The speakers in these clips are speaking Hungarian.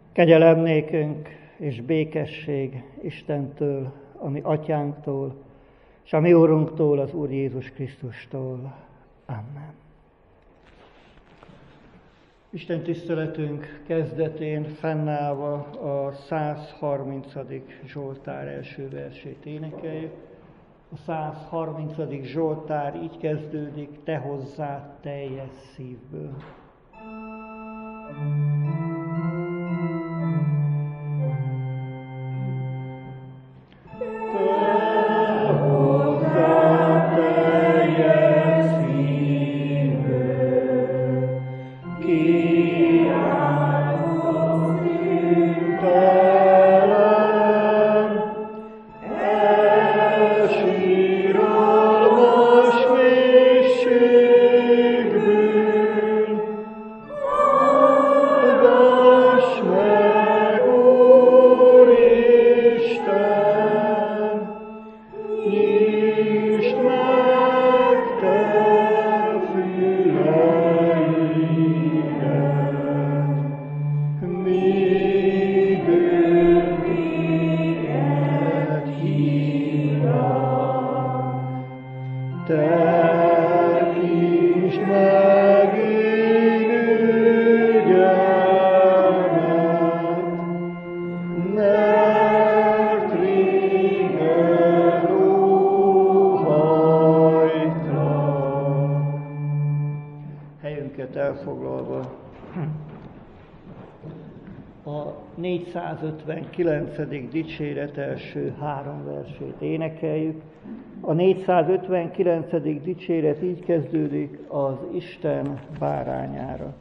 Kegyelem nékünk és békesség Istentől, a mi atyánktól, és a mi Úrunktól, az Úr Jézus Krisztustól. Amen. Isten tiszteletünk kezdetén fennállva a 130. Zsoltár első versét énekeljük. A 130. Zsoltár így kezdődik: te hozzád teljes szívből. Elfoglalva a 459. dicséret első 3 versét énekeljük. A 459. dicséret így kezdődik: az Isten bárányára.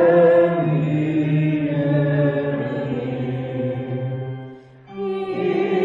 Yeah.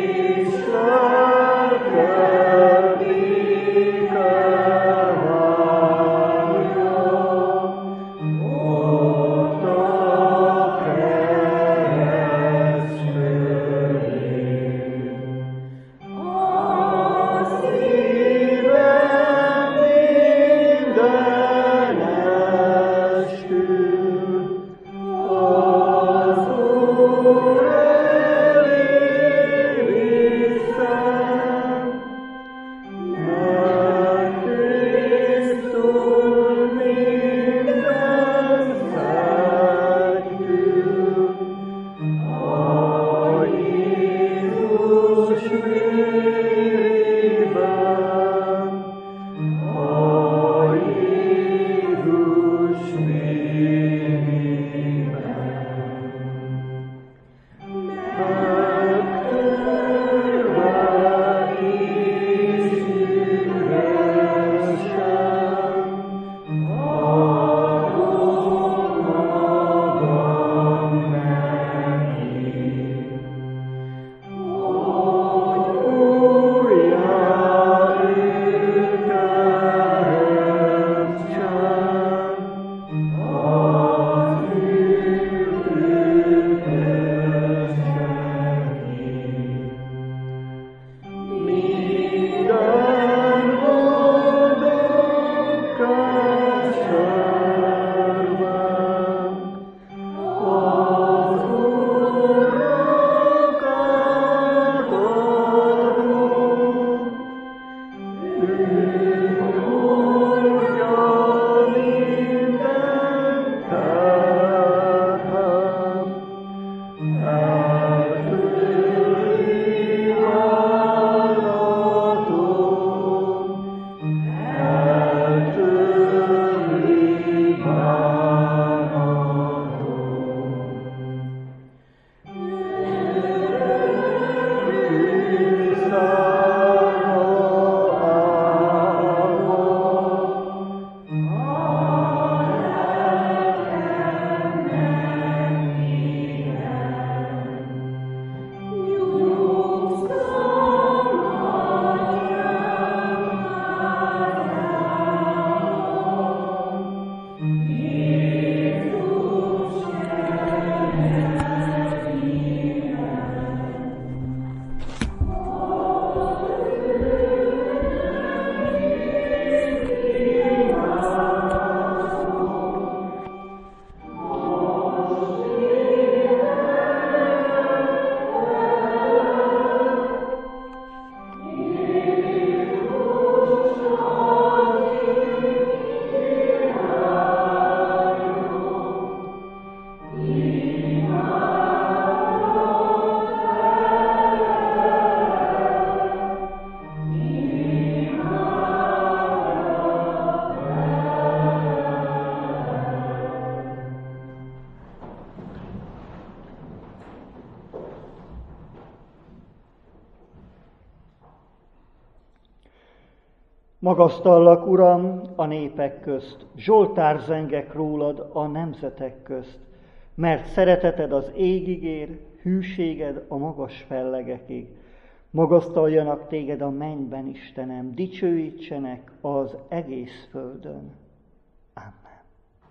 Magasztallak, Uram, a népek közt, zsoltár zengek rólad a nemzetek közt, mert szereteted az égig ér, hűséged a magas fellegekig. Magasztaljanak téged a mennyben, Istenem, dicsőítsenek az egész földön. Amen.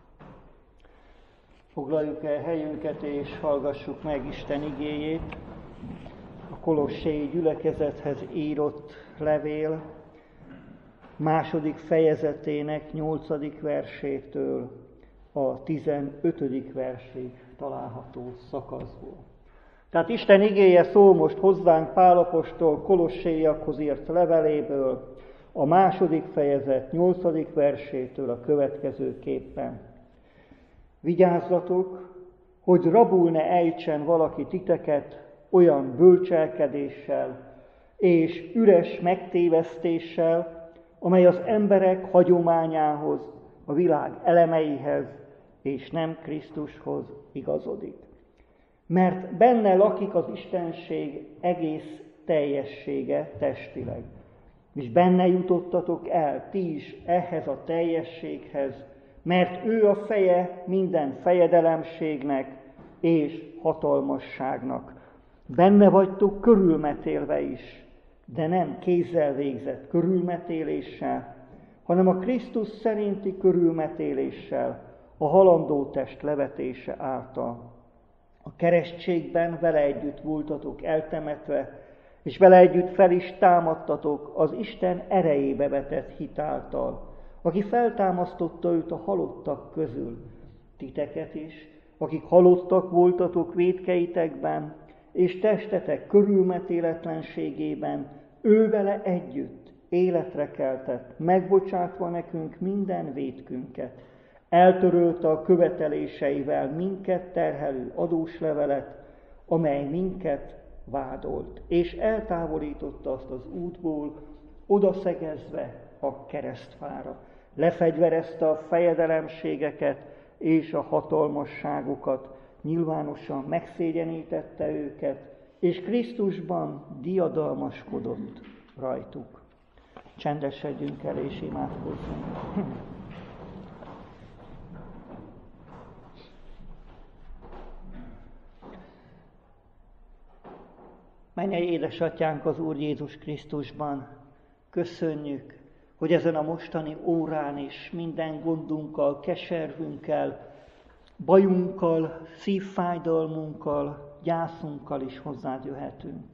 Foglaljuk el helyünket és hallgassuk meg Isten igéjét. A kolossai gyülekezethez írott levél 2. fejezetének 8. versétől a 15. versig található szakaszból. Tehát Isten igéje szól most hozzánk Pál apostol kolossaiakhoz írt leveléből, a 2. fejezet 8. versétől a következőképpen. Vigyázzatok, hogy rabul ne ejtsen valaki titeket olyan bölcselkedéssel és üres megtévesztéssel, amely az emberek hagyományához, a világ elemeihez és nem Krisztushoz igazodik. Mert benne lakik az istenség egész teljessége testileg, és benne jutottatok el ti is ehhez a teljességhez, mert ő a feje minden fejedelemségnek és hatalmasságnak. Benne vagytok körülmetélve is, de nem kézzel végzett körülmetéléssel, hanem a Krisztus szerinti körülmetéléssel, a halandó test levetése által. A keresztségben vele együtt voltatok eltemetve, és vele együtt fel is támadtatok az Isten erejébe vetett hit által, aki feltámasztotta őt a halottak közül, titeket is, akik halottak voltatok vétkeitekben, és testetek körülmetéletlenségében, ő vele együtt életre keltett, megbocsátva nekünk minden vétkünket. Eltörölte a követeléseivel minket terhelő adóslevelet, amely minket vádolt, és eltávolította azt az útból, odaszegezve a keresztfára. Lefegyverezte a fejedelemségeket és a hatalmasságokat, nyilvánosan megszégyenítette őket, és Krisztusban diadalmaskodott rajtuk. Csendesedjünk el és imádkozzunk. Mennyei édesatyánk az Úr Jézus Krisztusban, köszönjük, hogy ezen a mostani órán is minden gondunkkal, keservünkkel, bajunkkal, szívfájdalmunkkal, gyászunkkal is hozzád jöhetünk.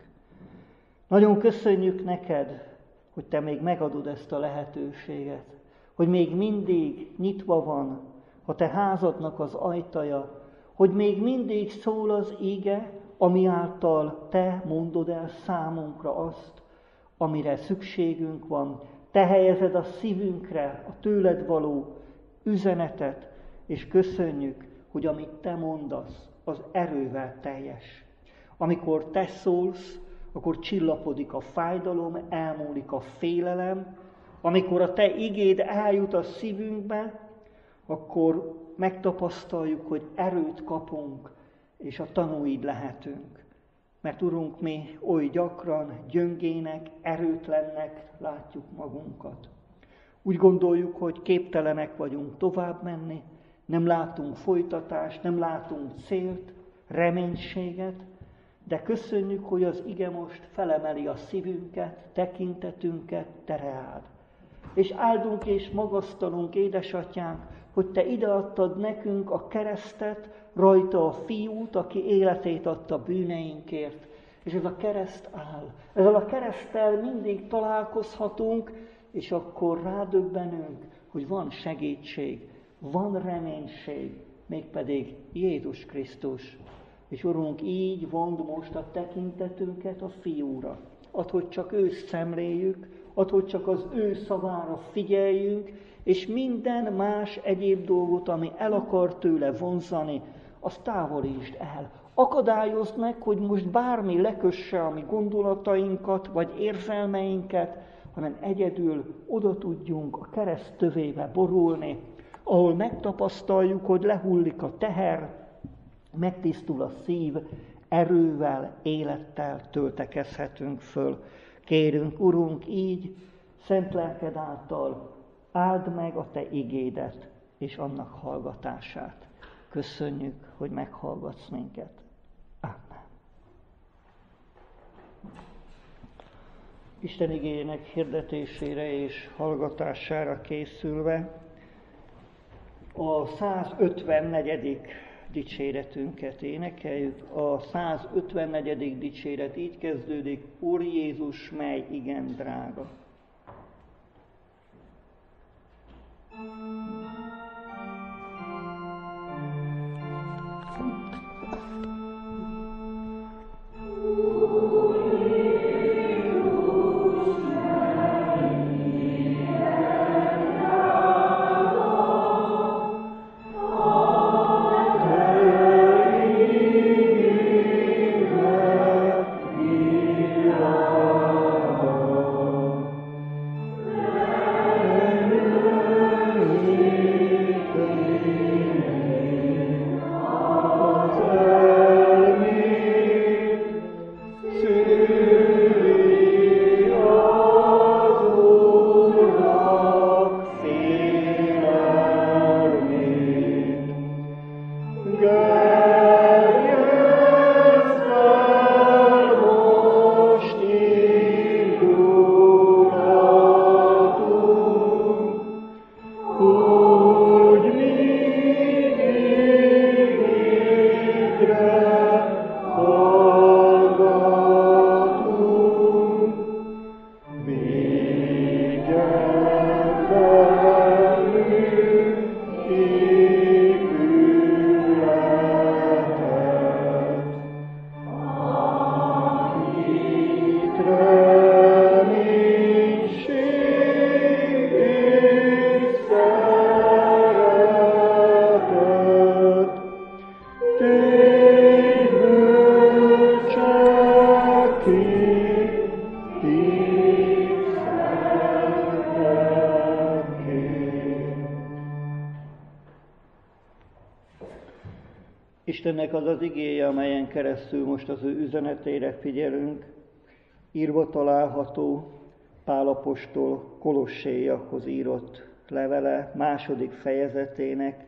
Nagyon köszönjük neked, hogy te még megadod ezt a lehetőséget, hogy még mindig nyitva van a te házadnak az ajtaja, hogy még mindig szól az íge, ami által te mondod el számunkra azt, amire szükségünk van. Te helyezed a szívünkre a tőled való üzenetet, és köszönjük, hogy amit te mondasz, az erővel teljes. Amikor te szólsz, akkor csillapodik a fájdalom, elmúlik a félelem. Amikor a te igéd eljut a szívünkbe, akkor megtapasztaljuk, hogy erőt kapunk, és a tanúid lehetünk. Mert Urunk, mi oly gyakran gyöngének, erőtlennek látjuk magunkat. Úgy gondoljuk, hogy képtelenek vagyunk tovább menni, nem látunk folytatást, nem látunk célt, reménységet, de köszönjük, hogy az ige most felemeli a szívünket, tekintetünket te reád. És áldunk és magasztalunk, édesatyánk, hogy te ideadtad nekünk a keresztet, rajta a fiút, aki életét adta bűneinkért. És ez a kereszt áll. Ezzel a kereszttel mindig találkozhatunk, és akkor rádöbbenünk, hogy van segítség, van reménység, mégpedig Jézus Krisztus. És Urunk, így vond most a tekintetünket a fiúra. Add, hogy csak ő szemléljük, add, hogy csak az ő szavára figyeljünk, és minden más egyéb dolgot, ami el akar tőle vonzani, azt távolítsd el. Akadályozd meg, hogy most bármi lekösse a mi gondolatainkat, vagy érzelmeinket, hanem egyedül oda tudjunk a kereszt tövébe borulni, ahol megtapasztaljuk, hogy lehullik a teher, megtisztul a szív, erővel, élettel töltekezhetünk föl. Kérünk, Urunk, így szent lelked által áld meg a te igédet és annak hallgatását. Köszönjük, hogy meghallgatsz minket. Amen. Isten igéjének hirdetésére és hallgatására készülve a 154. dicséretünket énekeljük. A 154. dicséret így kezdődik: Úr Jézus, mely igen drága. Istennek az az igéje, amelyen keresztül most az ő üzenetére figyelünk, írva található Pál apostol Kolosséiakhoz írott levele 2. fejezetének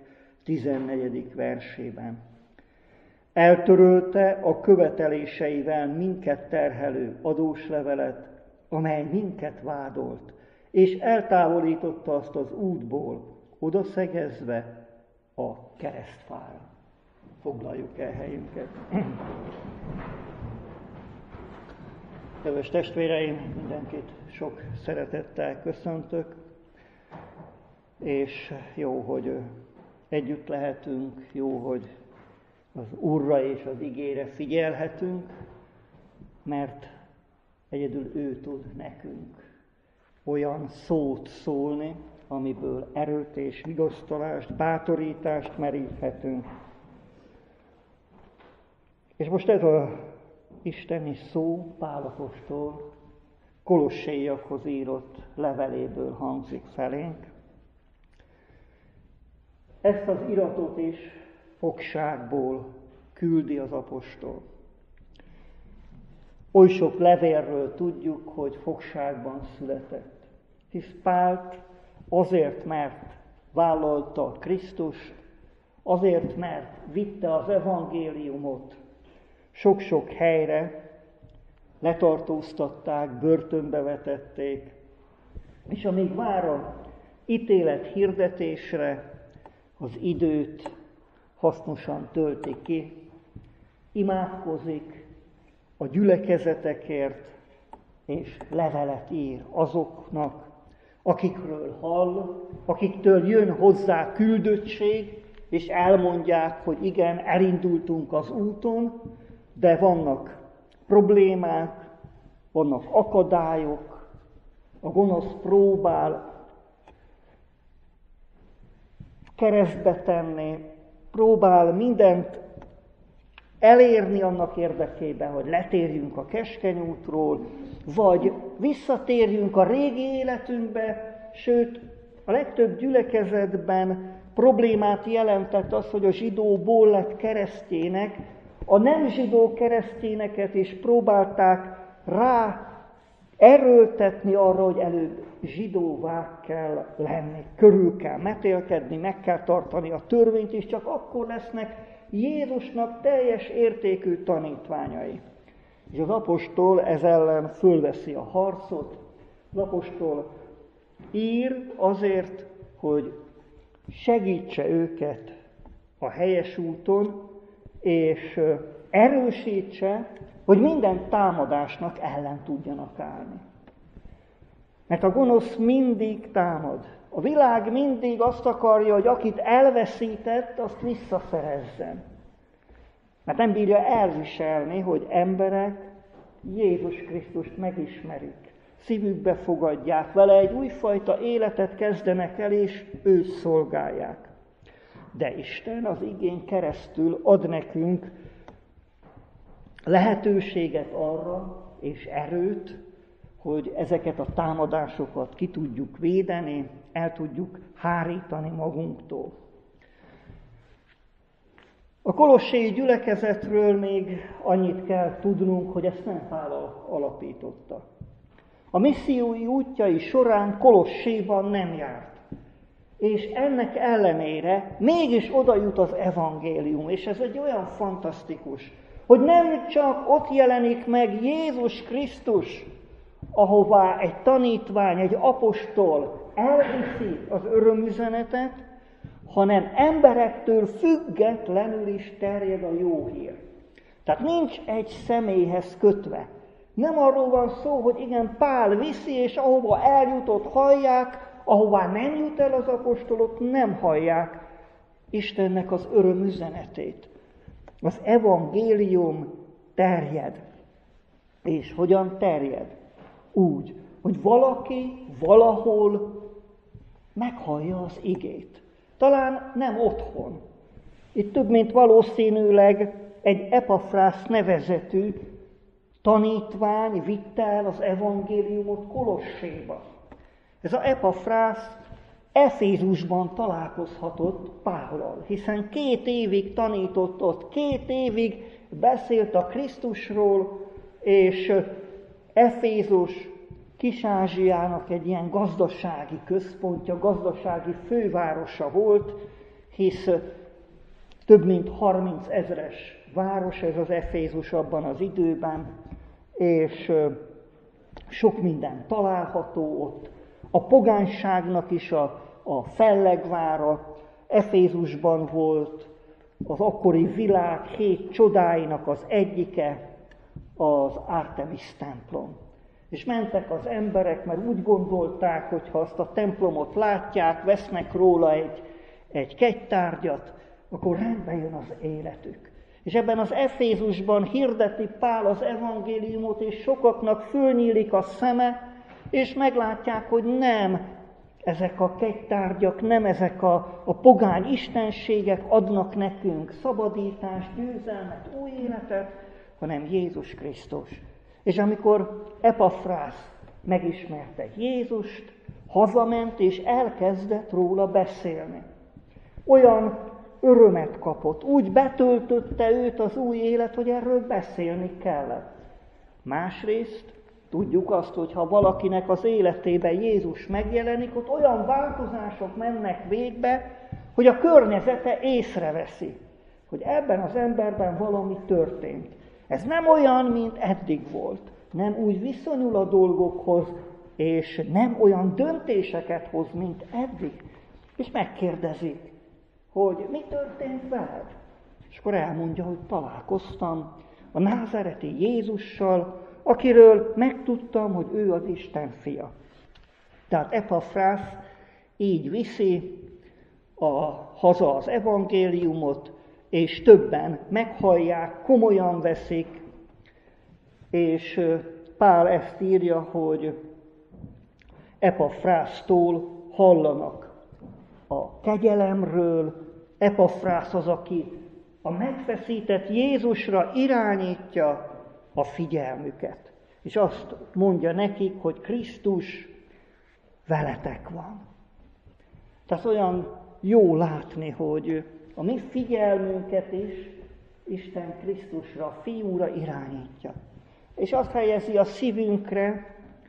14. versében. Eltörölte a követeléseivel minket terhelő adós levelet, amely minket vádolt, és eltávolította azt az útból, odaszegezve a keresztfára. Foglaljuk el helyünket. Kedves testvéreim, mindenkit sok szeretettel köszöntök, és jó, hogy együtt lehetünk, jó, hogy az Úrra és az igére figyelhetünk, mert egyedül ő tud nekünk olyan szót szólni, amiből erőt és vigasztalást, bátorítást meríthetünk. És most ez az isteni szó Pál apostol Kolosséiakhoz írott leveléből hangzik felénk. Ezt az iratot is fogságból küldi az apostol. Oly sok levélről tudjuk, hogy fogságban született. Hisz Pált azért, mert vállalta Krisztust, azért, mert vitte az evangéliumot sok-sok helyre, letartóztatták, börtönbe vetették, és amíg vár a ítélet hirdetésre, az időt hasznosan tölti ki, imádkozik a gyülekezetekért, és levelet ír azoknak, akikről hall, akiktől jön hozzá küldöttség, és elmondják, hogy igen, elindultunk az úton, de vannak problémák, vannak akadályok, a gonosz próbál keresztbe tenni, próbál mindent elérni annak érdekében, hogy letérjünk a keskeny útról, vagy visszatérjünk a régi életünkbe, sőt, a legtöbb gyülekezetben problémát jelentett az, hogy a zsidóból lett keresztjének, a nem zsidó keresztényeket is próbálták rá erőltetni arra, hogy előbb zsidóvá kell lenni, körül kell metélkedni, meg kell tartani a törvényt, és csak akkor lesznek Jézusnak teljes értékű tanítványai. És az apostol ez ellen fölveszi a harcot, az apostol ír azért, hogy segítse őket a helyes úton, és erősítse, hogy minden támadásnak ellen tudjanak állni. Mert a gonosz mindig támad. A világ mindig azt akarja, hogy akit elveszített, azt visszaszerezzen. Mert nem bírja elviselni, hogy emberek Jézus Krisztust megismerik, szívükbe fogadják, vele egy újfajta életet kezdenek el, és őt szolgálják. De Isten az igén keresztül ad nekünk lehetőséget arra, és erőt, hogy ezeket a támadásokat ki tudjuk védeni, el tudjuk hárítani magunktól. A kolossai gyülekezetről még annyit kell tudnunk, hogy ezt nem Pál alapította. A missziói útjai során Kolosséban nem járt. És ennek ellenére mégis oda jut az evangélium, és ez egy olyan fantasztikus, hogy nem csak ott jelenik meg Jézus Krisztus, ahová egy tanítvány, egy apostol elviszi az örömüzenetet, hanem emberektől függetlenül is terjed a jó hír. Tehát nincs egy személyhez kötve. Nem arról van szó, hogy igen, Pál viszi, és ahova eljutott, hallják, ahová nem jut el az apostolok, nem hallják Istennek az örömüzenetét. Az evangélium terjed. És hogyan terjed? Úgy, hogy valaki valahol meghallja az igét. Talán nem otthon. Itt több mint valószínűleg egy Epafrász nevezetű tanítvány vitte el az evangéliumot Kolosséba. Ez a Epafrász Efézusban találkozhatott Pállal, hiszen 2 évig tanított ott, 2 évig beszélt a Krisztusról, és Efézus Kis-Ázsiának egy ilyen gazdasági központja, gazdasági fővárosa volt, hisz több mint 30 000-es város ez az Efézus abban az időben, és sok minden található ott. A pogányságnak is a fellegvára Efézusban volt, az akkori világ 7 csodáinak az egyike, az Artemis templom. És mentek az emberek, mert úgy gondolták, hogy ha azt a templomot látják, vesznek róla egy kegytárgyat, akkor rendbe jön az életük. És ebben az Efézusban hirdeti Pál az evangéliumot, és sokaknak fölnyílik a szeme, és meglátják, hogy nem ezek a kegytárgyak, nem ezek a pogány istenségek adnak nekünk szabadítást, győzelmet, új életet, hanem Jézus Krisztus. És amikor Epafrász megismerte Jézust, hazament és elkezdett róla beszélni. Olyan örömet kapott, úgy betöltötte őt az új élet, hogy erről beszélni kellett. Másrészt tudjuk azt, hogy ha valakinek az életében Jézus megjelenik, ott olyan változások mennek végbe, hogy a környezete észreveszi, hogy ebben az emberben valami történt. Ez nem olyan, mint eddig volt. Nem úgy viszonyul a dolgokhoz, és nem olyan döntéseket hoz, mint eddig. És megkérdezik, hogy mi történt veled? És akkor elmondja, hogy találkoztam a názáreti Jézussal, akiről megtudtam, hogy ő az Isten fia. Tehát Epafrász így viszi haza az evangéliumot, és többen meghallják, komolyan veszik, és Pál ezt írja, hogy Epafrásztól hallanak a kegyelemről. Epafrász az, aki a megfeszített Jézusra irányítja a figyelmüket. És azt mondja nekik, hogy Krisztus veletek van. Tehát olyan jó látni, hogy a mi figyelmünket is Isten Krisztusra, a Fiúra irányítja. És azt helyezi a szívünkre,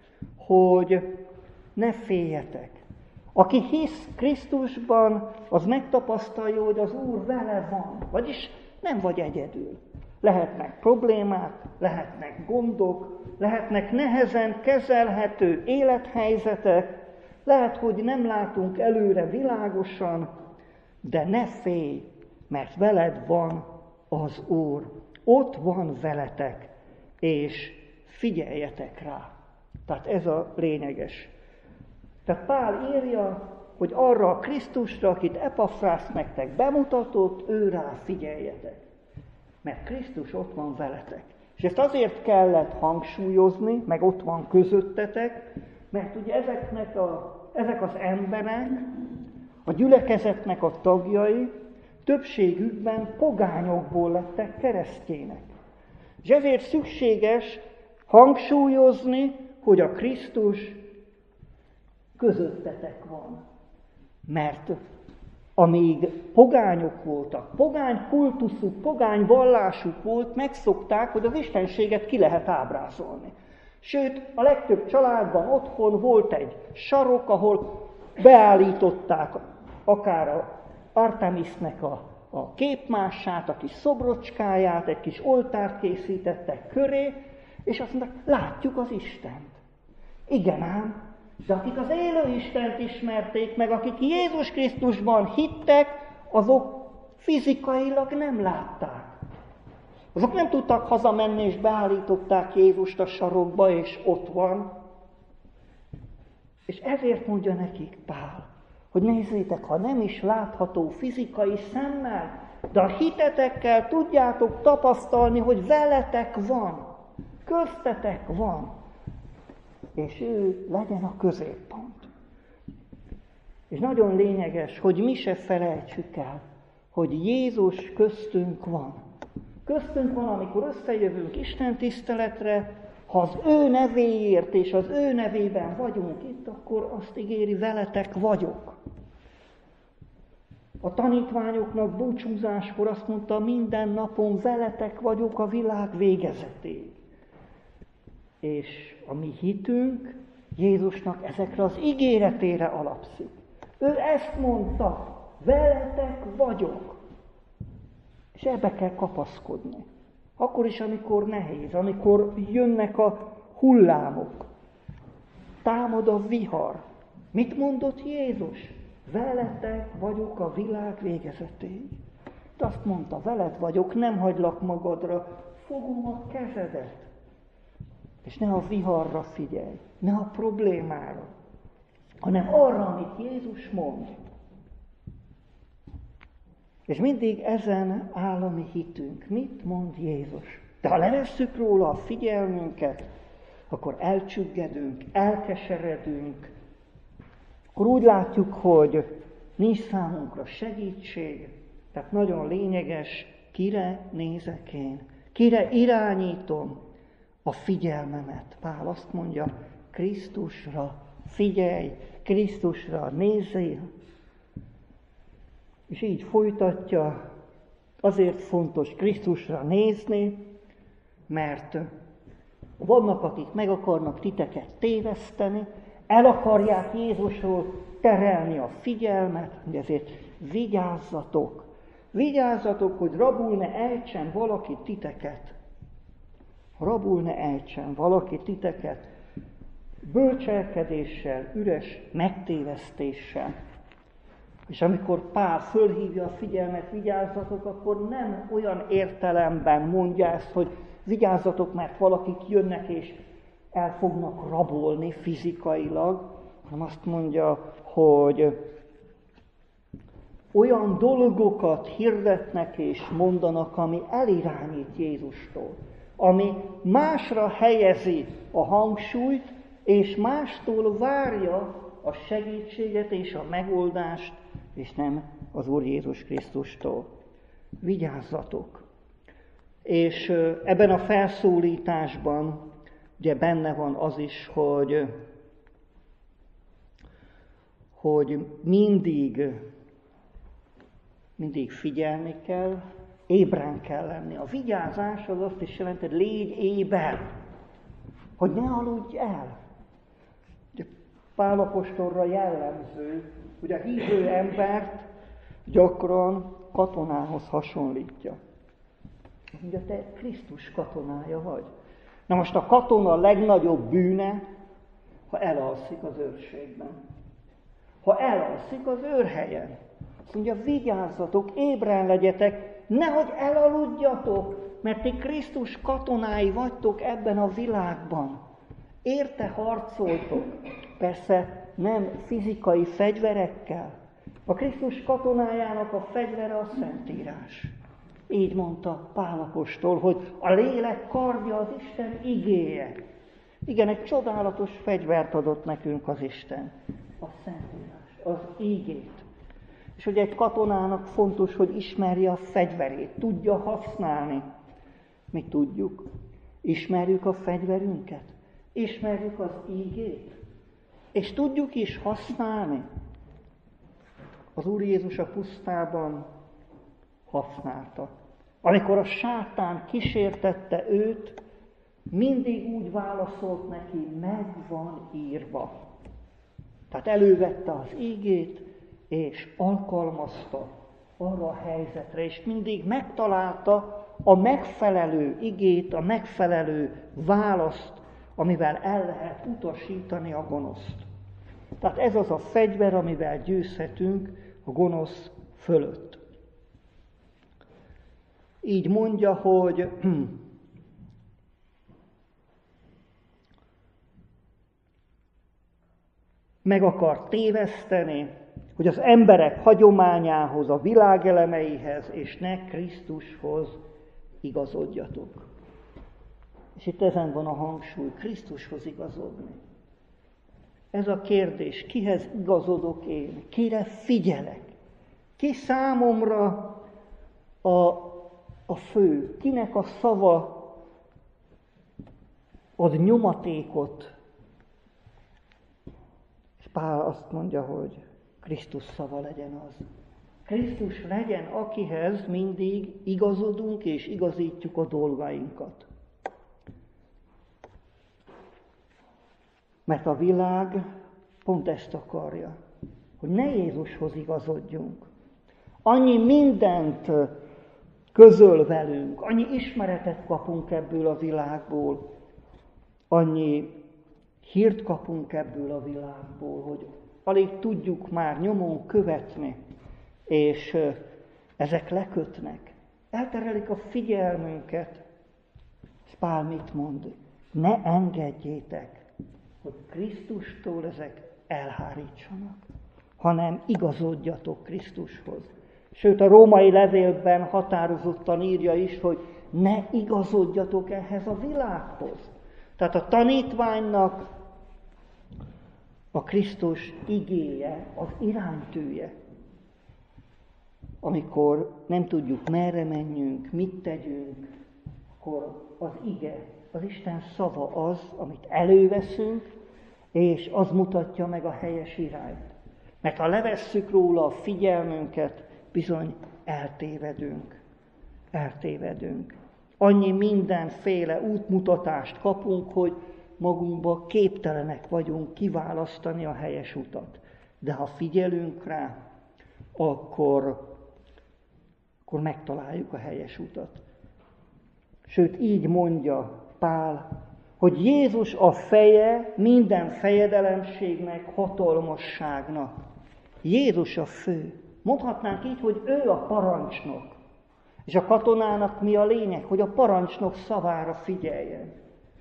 hogy ne féljetek. Aki hisz Krisztusban, az megtapasztalja, hogy az Úr vele van. Vagyis nem vagy egyedül. Lehetnek problémák, lehetnek gondok, lehetnek nehezen kezelhető élethelyzetek, lehet, hogy nem látunk előre világosan, de ne félj, mert veled van az Úr. Ott van veletek, és figyeljetek rá. Tehát ez a lényeges. Tehát Pál írja, hogy arra a Krisztusra, akit Epafrász nektek bemutatott, őrá figyeljetek. Mert Krisztus ott van veletek. És ezt azért kellett hangsúlyozni, meg ott van közöttetek, mert ugye ezek az emberek, a gyülekezetnek a tagjai többségükben pogányokból lettek keresztjének. És ezért szükséges hangsúlyozni, hogy a Krisztus közöttetek van. Mert amíg pogányok voltak, pogány kultuszuk, pogány vallásuk volt, megszokták, hogy az istenséget ki lehet ábrázolni. Sőt, a legtöbb családban otthon volt egy sarok, ahol beállították akár a Artemisnek a képmását, a kis szobrocskáját, egy kis oltárt készítettek köré, és azt mondták, látjuk az Istent. Igen ám, de akik az élő Istent ismerték meg, akik Jézus Krisztusban hittek, azok fizikailag nem látták. Azok nem tudtak hazamenni, és beállították Jézust a sarokba, és ott van. És ezért mondja nekik Pál, hogy nézzétek, ha nem is látható fizikai szemmel, de a hitetekkel tudjátok tapasztalni, hogy veletek van, köztetek van, és ő legyen a középpont. És nagyon lényeges, hogy mi se felejtsük el, hogy Jézus köztünk van. Köztünk van, amikor összejövünk Isten tiszteletre, ha az ő nevéért és az ő nevében vagyunk itt, akkor azt ígéri, veletek vagyok. A tanítványoknak búcsúzáskor azt mondta, minden napon veletek vagyok a világ végezetéig. És a mi hitünk Jézusnak ezekre az ígéretére alapszik. Ő ezt mondta, veletek vagyok. És ebbe kell kapaszkodni. Akkor is, amikor nehéz, amikor jönnek a hullámok, támad a vihar. Mit mondott Jézus? Veletek vagyok a világ végezetéig. De azt mondta, veled vagyok, nem hagylak magadra, fogom a kezedet. És ne a viharra figyelj, ne a problémára, hanem arra, amit Jézus mond. És mindig ezen áll a mi hitünk. Mit mond Jézus? De ha levesszük róla a figyelmünket, akkor elcsüggedünk, elkeseredünk, akkor úgy látjuk, hogy nincs számunkra segítség. Tehát nagyon lényeges, kire nézek én, kire irányítom a figyelmemet. Pál azt mondja, Krisztusra figyelj, Krisztusra nézzél. És így folytatja, azért fontos Krisztusra nézni, mert vannak, akik meg akarnak titeket téveszteni, el akarják Jézusról terelni a figyelmet, ezért vigyázzatok. Vigyázzatok, hogy rabul ne ejtsen valaki titeket. Rabul ne ejtsen valaki titeket bölcselkedéssel, üres megtévesztéssel. És amikor Pál fölhívja a figyelmet, vigyázzatok, akkor nem olyan értelemben mondja ezt, hogy vigyázzatok, mert valakik jönnek és el fognak rabolni fizikailag, hanem azt mondja, hogy olyan dolgokat hirdetnek és mondanak, ami elirányít Jézustól, ami másra helyezi a hangsúlyt, és mástól várja a segítséget és a megoldást, és nem az Úr Jézus Krisztustól. Vigyázzatok! És ebben a felszólításban ugye benne van az is, hogy mindig figyelni kell, ébren kell lenni. A vigyázás az azt is jelenti, hogy légy éber, hogy ne aludj el. Pál apostolra jellemző, hogy a hívő embert gyakran katonához hasonlítja. Ugye te Krisztus katonája vagy. Na most a katona legnagyobb bűne, ha elalszik az őrségben. Ha elalszik az őrhelyen. Azt mondja, vigyázzatok, ébren legyetek, nehogy elaludjatok, mert ti Krisztus katonái vagytok ebben a világban. Érte harcoltok. Persze nem fizikai fegyverekkel. A Krisztus katonájának a fegyvere a Szentírás. Így mondta Pál apostol, hogy a lélek kardja az Isten igéje. Igen, egy csodálatos fegyvert adott nekünk az Isten. A Szentírás, az igét. És hogy egy katonának fontos, hogy ismerje a fegyverét, tudja használni. Mi tudjuk. Ismerjük a fegyverünket. Ismerjük az igét. És tudjuk is használni. Az Úr Jézus a pusztában használta. Amikor a sátán kísértette őt, mindig úgy válaszolt neki, meg van írva. Tehát elővette az ígét, és alkalmazta arra a helyzetre, és mindig megtalálta a megfelelő igét, a megfelelő választ, amivel el lehet utasítani a gonoszt. Tehát ez az a fegyver, amivel győzhetünk a gonosz fölött. Így mondja, hogy meg akar téveszteni, hogy az emberek hagyományához, a világ elemeihez, és ne Krisztushoz igazodjatok. És itt ezen van a hangsúly, Krisztushoz igazodni. Ez a kérdés, kihez igazodok én, kire figyelek, ki számomra a fő, kinek a szava ad nyomatékot. És Pál azt mondja, hogy Krisztus szava legyen az. Krisztus legyen, akihez mindig igazodunk és igazítjuk a dolgainkat. Mert a világ pont ezt akarja, hogy ne Jézushoz igazodjunk. Annyi mindent közöl velünk, annyi ismeretet kapunk ebből a világból, annyi hírt kapunk ebből a világból, hogy alig tudjuk már nyomon követni, és ezek lekötnek. Elterelik a figyelmünket. És Pál mit mond? Ne engedjétek, hogy Krisztustól ezek elhárítsanak, hanem igazodjatok Krisztushoz. Sőt, a római levélben határozottan írja is, hogy ne igazodjatok ehhez a világhoz. Tehát a tanítványnak a Krisztus igéje az iránytűje. Amikor nem tudjuk, merre menjünk, mit tegyünk, akkor az ige, az Isten szava az, amit előveszünk, és az mutatja meg a helyes irányt. Mert ha levesszük róla a figyelmünket, bizony eltévedünk. Annyi mindenféle útmutatást kapunk, hogy magunkba képtelenek vagyunk kiválasztani a helyes utat. De ha figyelünk rá, akkor megtaláljuk a helyes utat. Sőt, így mondja Pál, hogy Jézus a feje minden fejedelemségnek, hatalmasságnak. Jézus a fő. Mondhatnánk így, hogy ő a parancsnok. És a katonának mi a lényeg? Hogy a parancsnok szavára figyeljen.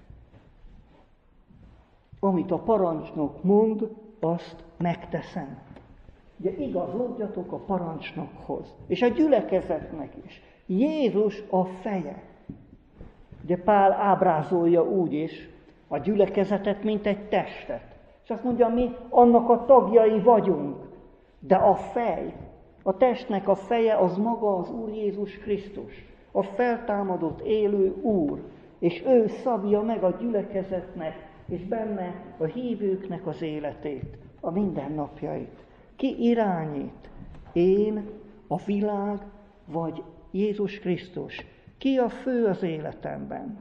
Amit a parancsnok mond, azt megteszem. Ugye igazodjatok a parancsnokhoz. És a gyülekezetnek is. Jézus a feje. Ugye Pál ábrázolja úgy is a gyülekezetet, mint egy testet. És azt mondja, mi annak a tagjai vagyunk. De a fej, a testnek a feje az maga az Úr Jézus Krisztus. A feltámadott élő Úr. És ő szabja meg a gyülekezetnek, és benne a hívőknek az életét, a mindennapjait. Ki irányít? Én, a világ, vagy Jézus Krisztus? Ki a fő az életemben?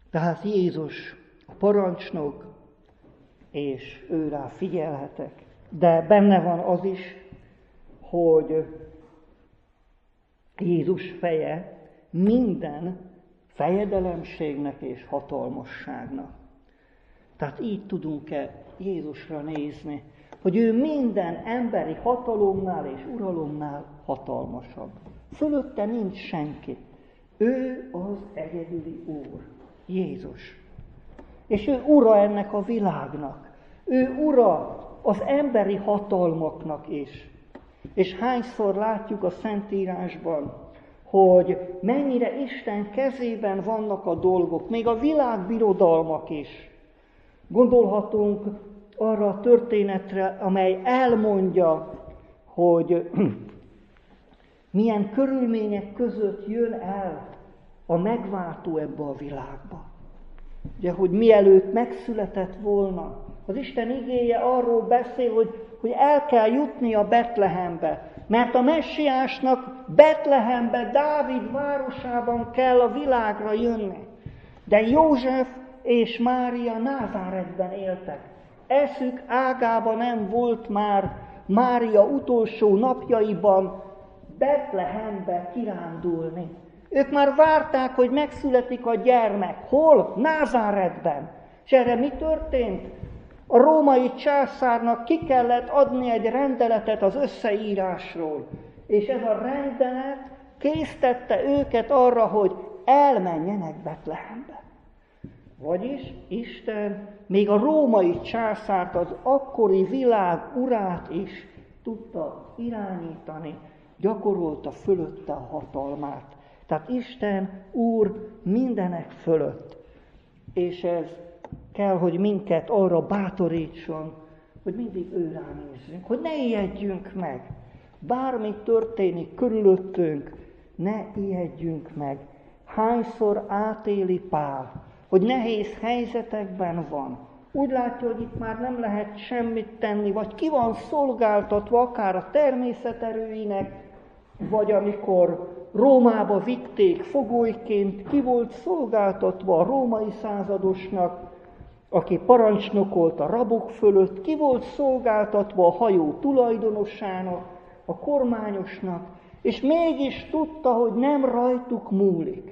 Tehát Jézus a parancsnok, és ő rá figyelhetek. De benne van az is, hogy Jézus feje minden fejedelemségnek és hatalmasságnak. Tehát így tudunk-e Jézusra nézni, hogy ő minden emberi hatalomnál és uralomnál hatalmasabb. Fölötte nincs senki. Ő az egyedüli Úr, Jézus. És ő ura ennek a világnak. Ő ura az emberi hatalmaknak is. És hányszor látjuk a Szentírásban, hogy mennyire Isten kezében vannak a dolgok, még a világbirodalmak is. Gondolhatunk arra a történetre, amely elmondja, hogy milyen körülmények között jön el a megváltó ebbe a világba. Ugye, hogy mielőtt megszületett volna, az Isten igéje arról beszél, hogy el kell jutnia Betlehembe, mert a messiásnak Betlehembe, Dávid városában kell a világra jönni. De József és Mária Názáretben éltek. Eszük ágában nem volt már Mária utolsó napjaiban Betlehembe kirándulni. Ők már várták, hogy megszületik a gyermek. Hol? Názáretben. És erre mi történt? A római császárnak ki kellett adni egy rendeletet az összeírásról. És ez a rendelet késztette őket arra, hogy elmenjenek Betlehembe. Vagyis Isten még a római császárt, az akkori világ urát is tudta irányítani, gyakorolta fölötte a hatalmát. Tehát Isten Úr mindenek fölött. És ez kell, hogy minket arra bátorítson, hogy mindig ő ránézzünk, hogy ne ijedjünk meg. Bármi történik körülöttünk, ne ijedjünk meg. Hányszor átéli Pál, hogy nehéz helyzetekben van. Úgy látja, hogy itt már nem lehet semmit tenni, vagy ki van szolgáltatva akár a természet erőinek, vagy amikor Rómába vitték fogolyként, ki volt szolgáltatva a római századosnak, aki parancsnokolt a rabok fölött, ki volt szolgáltatva a hajó tulajdonosának, a kormányosnak, és mégis tudta, hogy nem rajtuk múlik,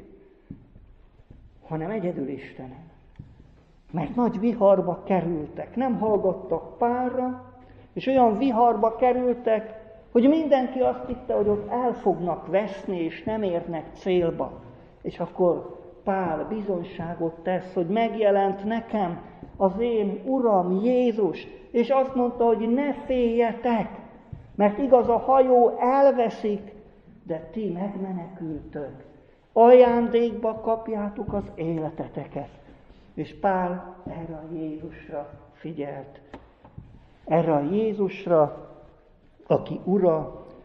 hanem egyedül Istenen. Mert nagy viharba kerültek, nem hallgattak Pálra, és olyan viharba kerültek, hogy mindenki azt hitte, hogy ott el fognak veszni, és nem érnek célba. És akkor Pál bizonyságot tesz, hogy megjelent nekem az én Uram Jézus, és azt mondta, hogy ne féljetek, mert igaz a hajó elveszik, de ti megmenekültök. Ajándékba kapjátok az életeteket. És Pál erre a Jézusra figyelt. Erre a Jézusra, aki ura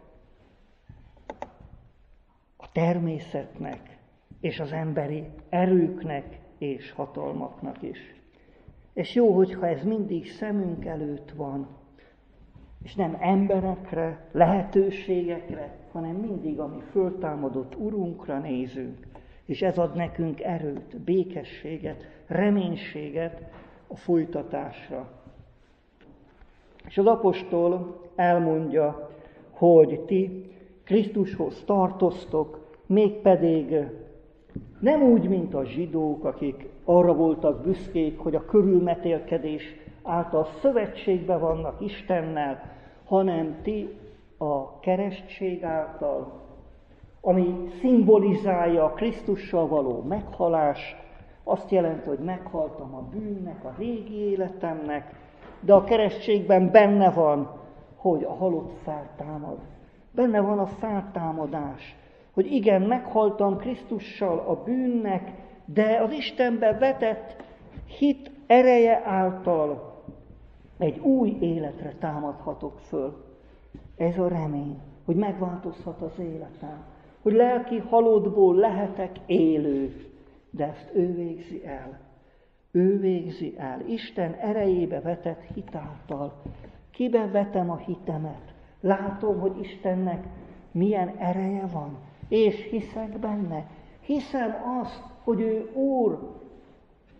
a természetnek, és az emberi erőknek és hatalmaknak is. És jó, hogyha ez mindig szemünk előtt van, és nem emberekre, lehetőségekre, hanem mindig, ami föltámadott Urunkra nézünk. És ez ad nekünk erőt, békességet, reménységet a folytatásra. És az apostol elmondja, hogy ti Krisztushoz tartoztok, mégpedig nem úgy, mint a zsidók, akik arra voltak büszkék, hogy a körülmetélkedés által szövetségben vannak Istennel, hanem ti a keresztség által, ami szimbolizálja a Krisztussal való meghalás, azt jelenti, hogy meghaltam a bűnnek, a régi életemnek, de a keresztségben benne van, hogy a halott feltámad. Benne van a feltámadás, hogy igen, meghaltam Krisztussal a bűnnek, de az Istenbe vetett hit ereje által egy új életre támadhatok föl. Ez a remény, hogy megváltozhat az életem, hogy lelki halottból lehetek élő, de ezt ő végzi el. Ő végzi el. Isten erejébe vetett hit által. Kibe vetem a hitemet? Látom, hogy Istennek milyen ereje van, és hiszek benne. Hiszem azt, hogy ő Úr,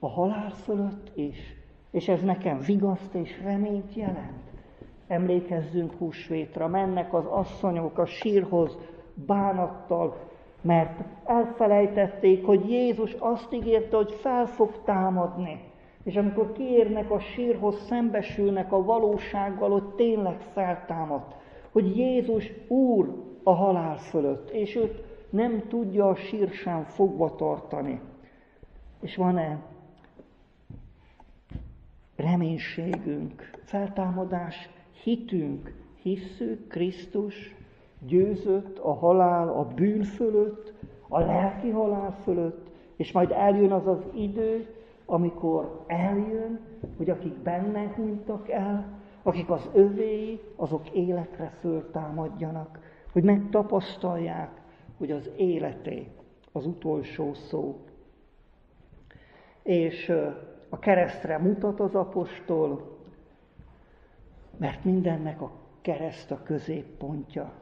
a halál fölött is. És ez nekem vigaszt és reményt jelent. Emlékezzünk húsvétra, mennek az asszonyok a sírhoz bánattal, mert elfelejtették, hogy Jézus azt ígérte, hogy fel fog támadni. És amikor kiérnek a sírhoz, szembesülnek a valósággal, hogy tényleg feltámadt. Hogy Jézus Úr a halál fölött, és őt nem tudja a sír sem fogva tartani. És van-e reménységünk, feltámadás, hitünk, hisszük, Krisztus győzött a halál, a bűn fölött, a lelki halál fölött, és majd eljön az az idő, amikor eljön, hogy akik benne hunytak el, akik az övéi, azok életre föltámadjanak, hogy megtapasztalják, hogy az életé az utolsó szó. És a keresztre mutat az apostol, mert mindennek a kereszt a középpontja.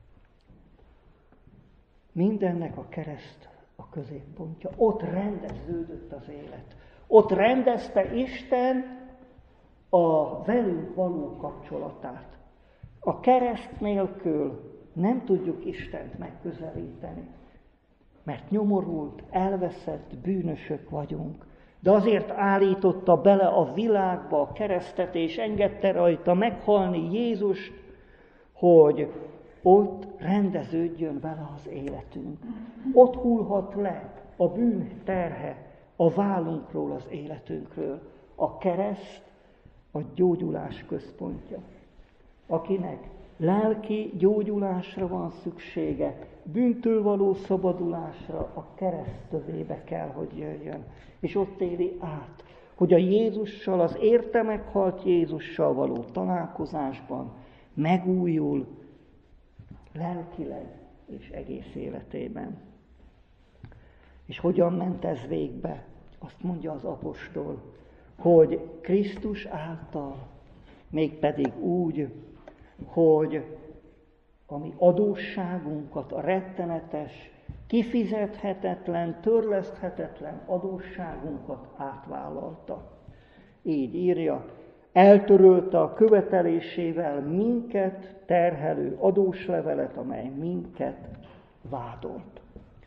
Mindennek a kereszt a középpontja. Ott rendeződött az élet. Ott rendezte Isten a velünk való kapcsolatát. A kereszt nélkül nem tudjuk Istent megközelíteni, mert nyomorult, elveszett, bűnösök vagyunk. De azért állította bele a világba a keresztet, és engedte rajta meghalni Jézust, hogy ott rendeződjön vele az életünk. Ott hullhat le a bűn terhe a vállunkról, az életünkről. A kereszt a gyógyulás központja. Akinek lelki gyógyulásra van szüksége, bűntől való szabadulásra, a kereszt tövébe kell, hogy jöjjön. És ott éli át, hogy a Jézussal, az érte meghalt Jézussal való találkozásban megújul lelkileg és egész életében. És hogyan ment ez végbe? Azt mondja az apostol, hogy Krisztus által, mégpedig úgy, hogy a mi adósságunkat, a rettenetes, kifizethetetlen, törleszthetetlen adósságunkat átvállalta. Így írja, eltörölte a követelésével minket terhelő adóslevelet, amely minket vádolt.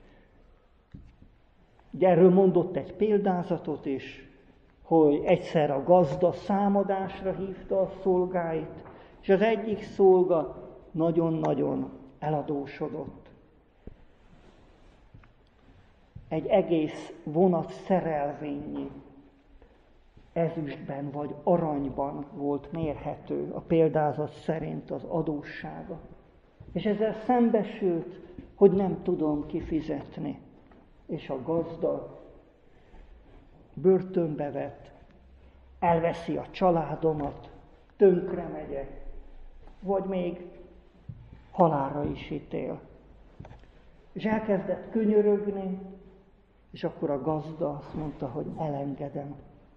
Ugye erről mondott egy példázatot is, hogy egyszer a gazda számadásra hívta a szolgáit, és az egyik szolga nagyon-nagyon eladósodott. Egy egész vonat szerelvényi ezüstben vagy aranyban volt mérhető a példázat szerint az adóssága. És ezzel szembesült, hogy nem tudom kifizetni. És a gazda börtönbe vett, elveszi a családomat, tönkre megyek, vagy még halálra is ítél. És elkezdett könyörögni, és akkor a gazda azt mondta, hogy elengedem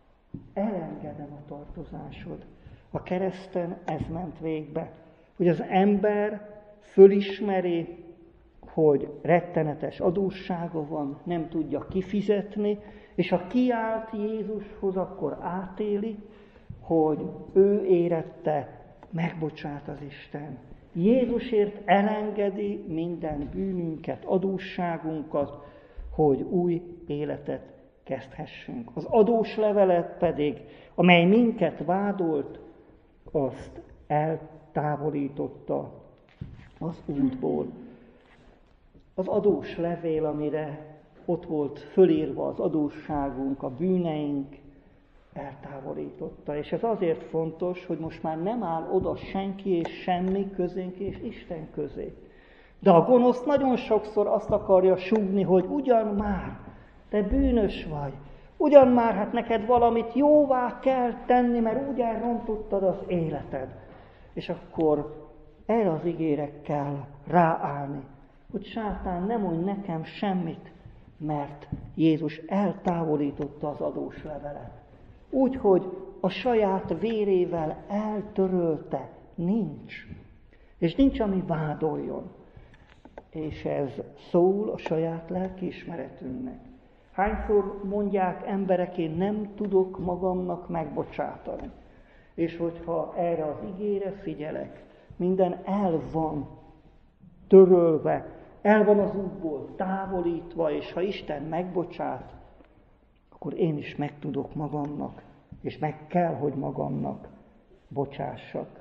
a tartozásod. A kereszten ez ment végbe, hogy az ember fölismeri, hogy rettenetes adóssága van, nem tudja kifizetni, és ha kiállt Jézushoz, akkor átéli, hogy ő érette, megbocsát az Isten. Jézusért elengedi minden bűnünket, adósságunkat, hogy új életet kezdhessünk. Az adós levelet pedig, amely minket vádolt, azt eltávolította az útból. Az adós levél, amire ott volt fölírva az adósságunk, a bűneink, eltávolította. És ez azért fontos, hogy most már nem áll oda senki és semmi közénk és Isten közé. De a gonosz nagyon sokszor azt akarja súgni, hogy ugyan már, te bűnös vagy, ugyan már, hát neked valamit jóvá kell tenni, mert úgy elrontottad az életed. És akkor erre az ígére kell ráállni, hogy sátán nem mondj nekem semmit, mert Jézus eltávolította az adós levelet. Úgy, hogy a saját vérével eltörölte, nincs. És nincs, ami vádoljon. És ez szól a saját lelkiismeretünknek. Hányszor mondják emberek, én nem tudok magamnak megbocsátani. És hogyha erre az igére figyelek, minden el van törölve, el van az útból távolítva, és ha Isten megbocsát, akkor én is meg tudok magamnak, és meg kell, hogy magamnak bocsássak.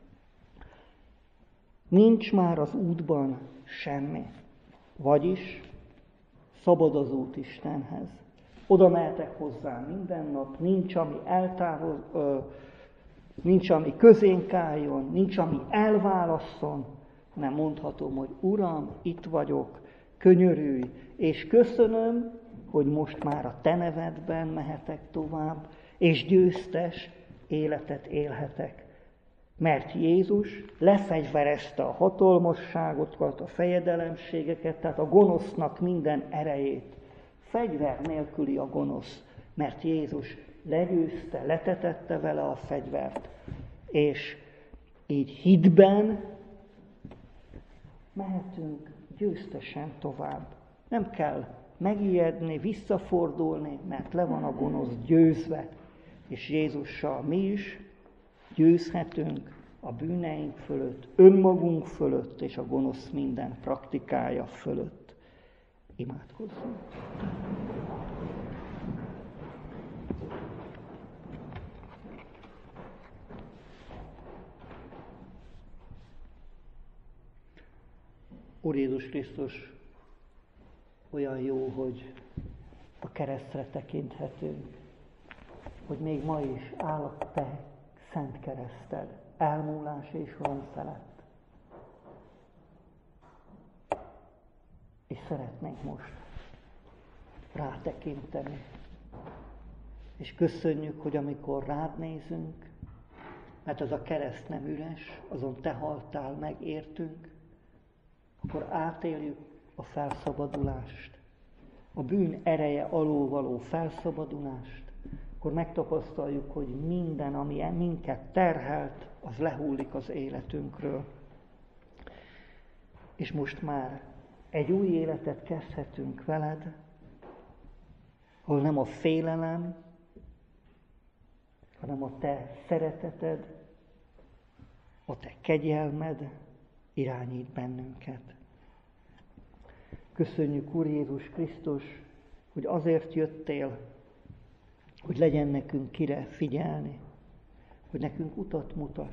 Nincs már az útban semmi, vagyis szabad az út Istenhez. Oda mehetek hozzá minden nap, nincs, ami közénk álljon, nincs, ami elválasszon, hanem mondhatom, hogy Uram, itt vagyok, könyörülj, és köszönöm, hogy most már a te nevedben mehetek tovább, és győztes életet élhetek. Mert Jézus lefegyverezte a hatalmasságokat, a fejedelemségeket, tehát a gonosznak minden erejét. Fegyver nélküli a gonosz, mert Jézus legyőzte, letetette vele a fegyvert, és így hitben mehetünk győztesen tovább. Nem kell megijedni, visszafordulni, mert le van a gonosz győzve, és Jézussal mi is győzhetünk a bűneink fölött, önmagunk fölött, és a gonosz minden praktikája fölött. Imádkozzunk! Úr Jézus Krisztus, olyan jó, hogy a keresztre tekinthetünk, hogy még ma is áll a te szent kereszted, elmúlás és rom felett. És szeretnénk most rátekinteni. És köszönjük, hogy amikor rád nézünk, mert az a kereszt nem üres, azon te haltál meg értünk, akkor átéljük a felszabadulást, a bűn ereje alól való felszabadulást, akkor megtapasztaljuk, hogy minden, ami minket terhelt, az lehullik az életünkről. És most már egy új életet kezdhetünk veled, ahol nem a félelem, hanem a te szereteted, a te kegyelmed irányít bennünket. Köszönjük, Úr Jézus Krisztus, hogy azért jöttél, hogy legyen nekünk kire figyelni, hogy nekünk utat mutass.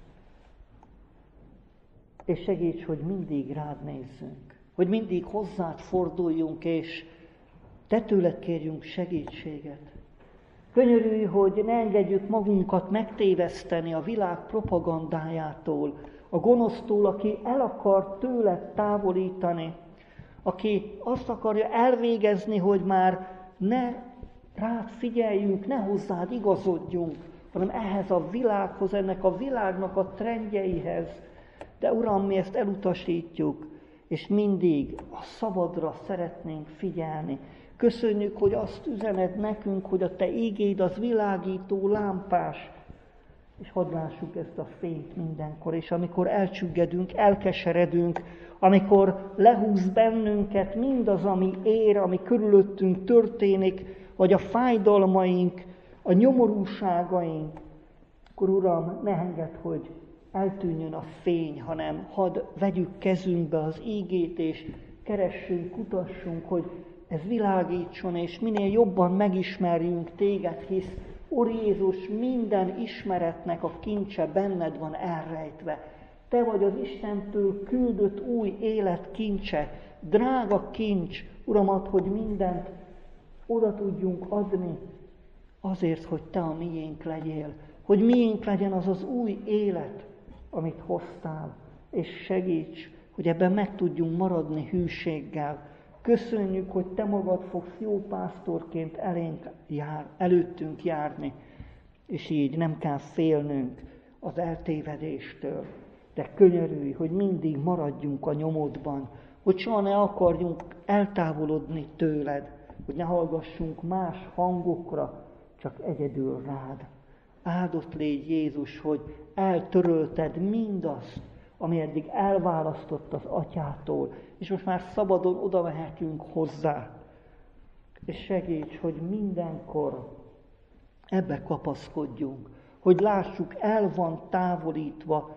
És segíts, hogy mindig rád nézzünk, hogy mindig hozzád forduljunk, és te tőled kérjünk segítséget. Könyörülj, hogy ne engedjük magunkat megtéveszteni a világ propagandájától, a gonosztól, aki el akar tőled távolítani, aki azt akarja elvégezni, hogy már ne rád figyeljünk, ne hozzád igazodjunk, hanem ehhez a világhoz, ennek a világnak a trendjeihez. De Uram, mi ezt elutasítjuk, és mindig a szabadra szeretnénk figyelni. Köszönjük, hogy azt üzened nekünk, hogy a te ígéd az világító lámpás, és hadd lássuk ezt a fényt mindenkor, és amikor elcsüggedünk, elkeseredünk, amikor lehúz bennünket mindaz, ami ér, ami körülöttünk történik, vagy a fájdalmaink, a nyomorúságaink, akkor Uram, ne engedd, hogy eltűnjön a fény, hanem hadd vegyük kezünkbe az ígét, és keressünk, kutassunk, hogy ez világítson, és minél jobban megismerjünk téged, hisz Úr Jézus, minden ismeretnek a kincse benned van elrejtve. Te vagy az Istentől küldött új élet kincse, drága kincs, Uram, add, hogy mindent oda tudjunk adni, azért, hogy te a miénk legyél, hogy miénk legyen az az új élet, amit hoztál, és segíts, hogy ebben meg tudjunk maradni hűséggel. Köszönjük, hogy te magad fogsz jó pásztorként előttünk járni, és így nem kell félnünk az eltévedéstől, de könyörülj, hogy mindig maradjunk a nyomodban, hogy soha ne akarjunk eltávolodni tőled, hogy ne hallgassunk más hangokra, csak egyedül rád. Áldott légy Jézus, hogy eltörölted mindazt, ami eddig elválasztott az Atyától, és most már szabadon oda mehetünk hozzá. és segíts, hogy mindenkor ebbe kapaszkodjunk, hogy lássuk, el van távolítva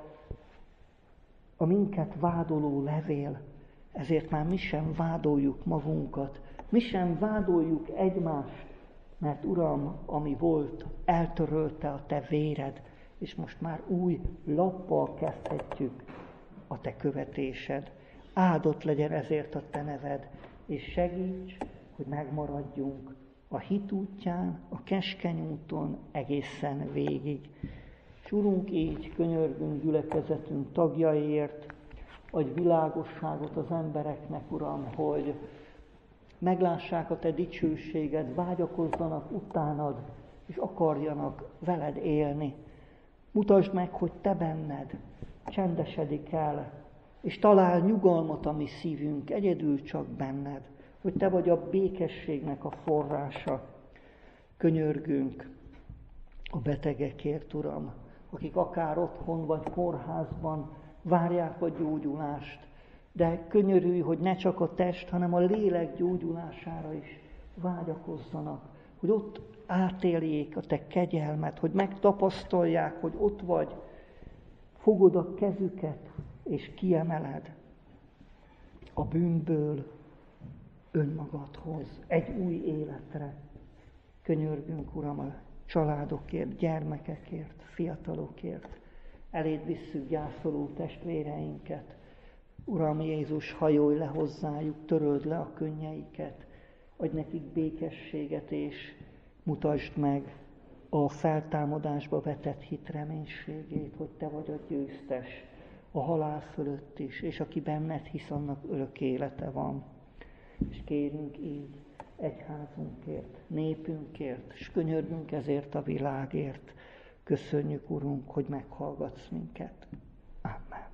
a minket vádoló levél, ezért már mi sem vádoljuk magunkat, mi sem vádoljuk egymást, mert Uram, ami volt, eltörölte a Te véred, és most már új lappal kezdhetjük a Te követésed. Áldott legyen ezért a Te neved, és segíts, hogy megmaradjunk a hit útján, a keskeny úton egészen végig. És Urunk, így könyörgünk gyülekezetünk tagjaiért, adj világosságot az embereknek, Uram, hogy meglássák a Te dicsőséged, vágyakozzanak utánad, és akarjanak veled élni. Mutasd meg, hogy Te benned csendesedik el, és talál nyugalmat a mi szívünk, egyedül csak benned, hogy Te vagy a békességnek a forrása. Könyörgünk a betegekért, Uram, akik akár otthon vagy kórházban várják a gyógyulást, de könyörülj, hogy ne csak a test, hanem a lélek gyógyulására is vágyakozzanak, hogy ott átéljék a Te kegyelmet, hogy megtapasztalják, hogy ott vagy, fogod a kezüket, és kiemeled a bűnből önmagadhoz, egy új életre. Könyörgünk, Uram, a családokért, gyermekekért, fiatalokért. Eléd visszük gyászoló testvéreinket. Uram Jézus, hajolj le hozzájuk, töröld le a könnyeiket, adj nekik békességet, és mutasd meg a feltámadásba vetett hit reménységét, hogy Te vagy a győztes a halál fölött is, és aki benned hisz, annak örök élete van. És kérünk így egyházunkért, népünkért, és könyörgünk ezért a világért. Köszönjük, Urunk, hogy meghallgatsz minket. Amen.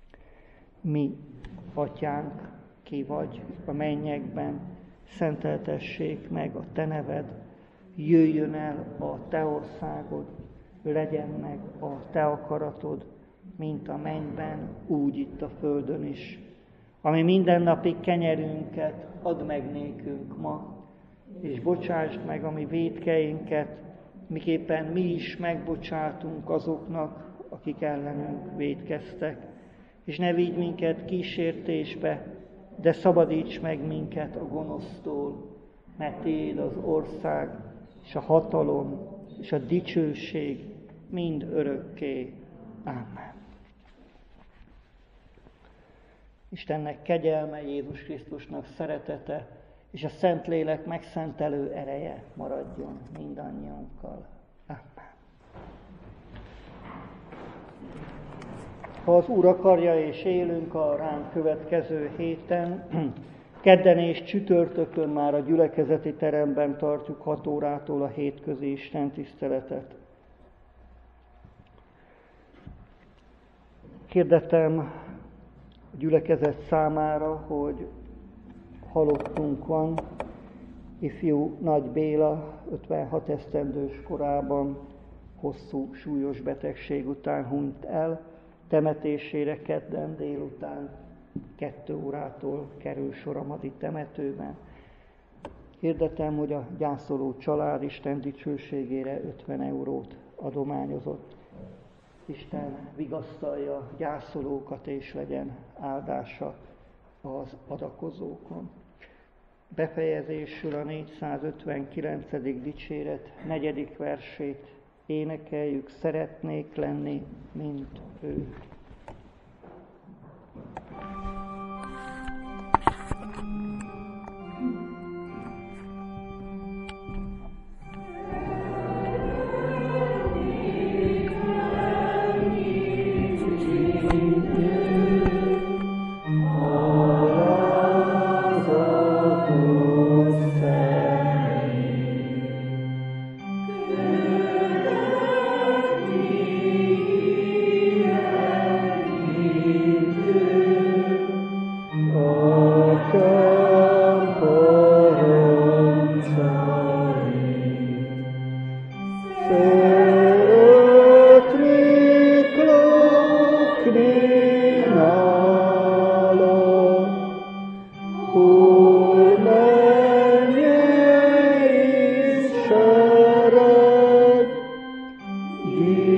Mi, Atyánk, ki vagy a mennyekben, szenteltessék meg a Te neved, jöjjön el a Te országod, legyen meg a Te akaratod, mint a mennyben, úgy itt a földön is. Ami mindennapi kenyerünket add meg nékünk ma, és bocsásd meg a mi vétkeinket, miképpen mi is megbocsátunk azoknak, akik ellenünk vétkeztek. És ne vigy minket kísértésbe, de szabadíts meg minket a gonosztól, mert Tiéd az ország, és a hatalom, és a dicsőség mind örökké. Amen. Istennek kegyelme, Jézus Krisztusnak szeretete, és a Szentlélek megszentelő ereje maradjon mindannyiunkkal. Amen. Ha az Úr akarja és élünk a ránk következő héten, kedden és csütörtökön már a gyülekezeti teremben tartjuk 6 órától a hétközi istentiszteletet. Hirdetem a gyülekezet számára, hogy halottunk van, ifjú Nagy Béla 56 esztendős korában hosszú, súlyos betegség után hunyt el. Temetésére kedden délután 2 órától kerül sor a Madi temetőben. Hirdetem, hogy a gyászoló család Isten dicsőségére 50 eurót adományozott. Isten vigasztalja gyászolókat, és legyen áldása az adakozókon. Befejezésül a 459. dicséret 4. versét énekeljük, szeretnék lenni, mint ő. Yeah. Dieu